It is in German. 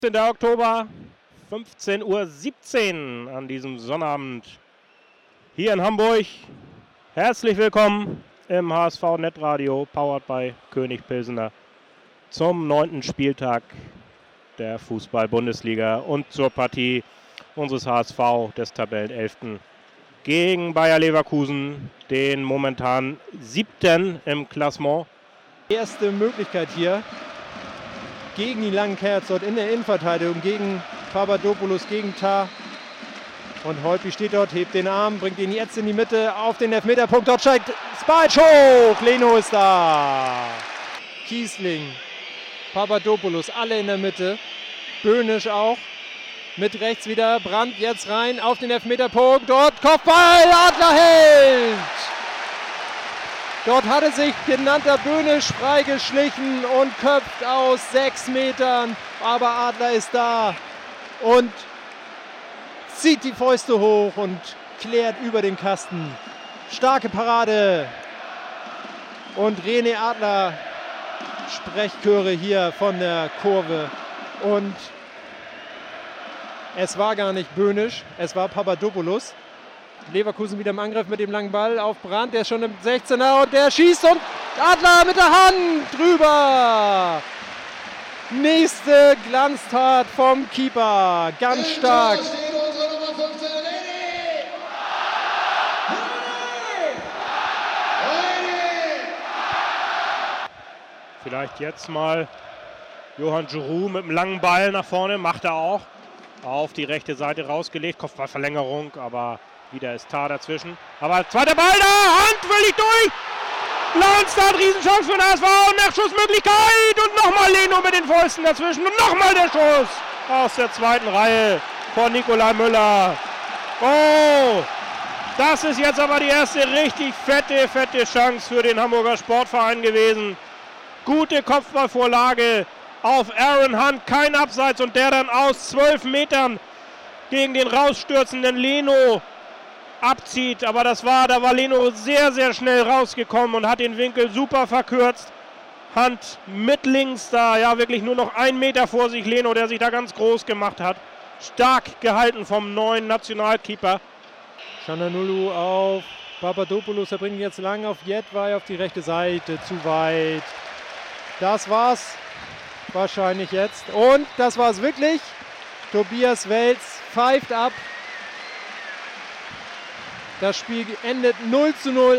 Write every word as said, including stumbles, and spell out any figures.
siebzehnten Oktober, fünfzehn Uhr siebzehn an diesem Sonnabend hier in Hamburg. Herzlich willkommen im H S V Netradio, powered by König Pilsener, zum neunten Spieltag der Fußball-Bundesliga und zur Partie unseres H S V des Tabellenelften gegen Bayer Leverkusen, den momentan siebten im Klassement. Erste Möglichkeit hier gegen die langen Kerls dort in der Innenverteidigung, gegen Papadopoulos, gegen Tah. Und Holtby steht dort, hebt den Arm, bringt ihn jetzt in die Mitte auf den Elfmeterpunkt. Dort steigt Spajic hoch, Leno ist da. Kiesling, Papadopoulos, alle in der Mitte. Böhnisch auch. Mit rechts wieder, Brandt jetzt rein auf den Elfmeterpunkt. Dort Kopfball, Adler hält. Dort hatte sich genannter Böhnisch freigeschlichen und köpft aus sechs Metern. Aber Adler ist da und zieht die Fäuste hoch und klärt über den Kasten. Starke Parade. Und René Adler, Sprechchöre hier von der Kurve. Und es war gar nicht Böhnisch, es war Papadopoulos. Leverkusen wieder im Angriff mit dem langen Ball auf Brandt, der ist schon im sechzehner und der schießt und Adler mit der Hand drüber. Nächste Glanztat vom Keeper, ganz stark. Vielleicht jetzt mal Johann Giroud mit dem langen Ball nach vorne, macht er auch. Auf die rechte Seite rausgelegt, Kopfballverlängerung, aber wieder ist Tah dazwischen. Aber zweiter Ball da, Hand völlig durch. Launstad, Riesenchance für den H S V, Nachschussmöglichkeit und nochmal Leno mit den Fäusten dazwischen und nochmal der Schuss aus der zweiten Reihe von Nikolai Müller. Oh, das ist jetzt aber die erste richtig fette, fette Chance für den Hamburger Sportverein gewesen. Gute Kopfballvorlage auf Aaron Hunt, kein Abseits und der dann aus zwölf Metern gegen den rausstürzenden Leno abzieht. Aber das war, da war Leno sehr, sehr schnell rausgekommen und hat den Winkel super verkürzt. Hunt mit links da, ja wirklich nur noch ein Meter vor sich, Leno, der sich da ganz groß gemacht hat. Stark gehalten vom neuen Nationalkeeper. Çalhanoğlu auf Papadopoulos, er bringt ihn jetzt lang auf Jedwai auf die rechte Seite, zu weit. Das war's wahrscheinlich jetzt. Und das war's wirklich. Tobias Welz pfeift ab. Das Spiel endet null zu null.